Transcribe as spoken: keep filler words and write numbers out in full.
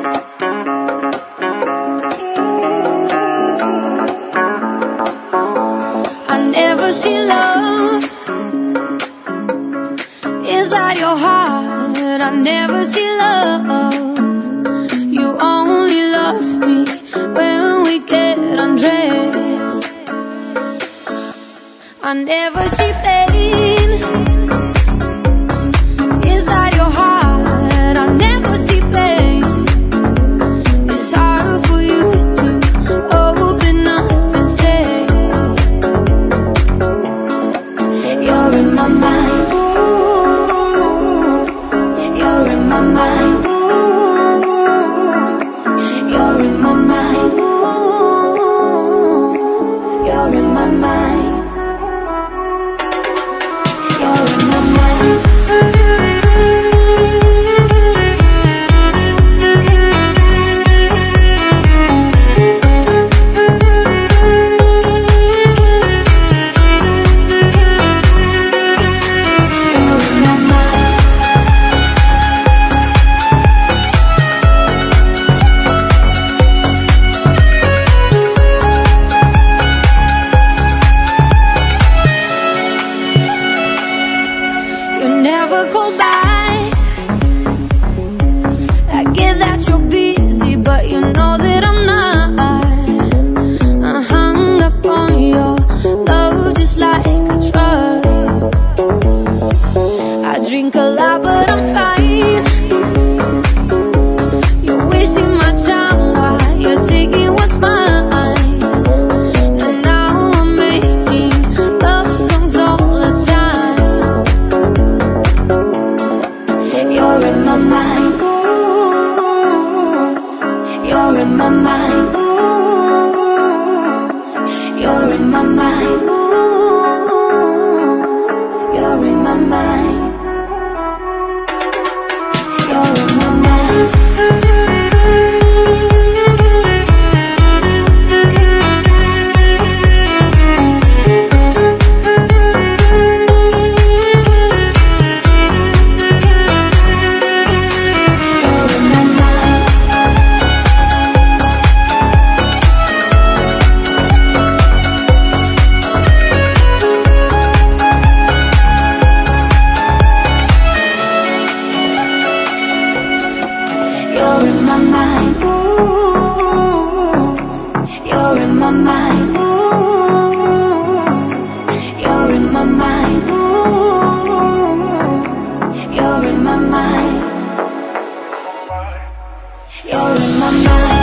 I never see love inside your heart. I never see love. You only love me when we get undressed. I never see pain inside your heart. I never see pain. It's hard for you to open up and say you're in my mind. You're in my mind. You're in my mind. You're in my mind. You're in my mind. Never go back. I get that you're busy, but you know that I'm not. I hung up on your love just like a drug. I drink a lot, but I'm fine. You're wasting my time while you're taking what's mine. And now I'm making love songs all the time. You're in my mind. You're in my mind. You're in my mind. You're in my mind. You're in my mind. You're in my mind. You're in my mind. You're in my mind. You're in my mind. You're in my mind.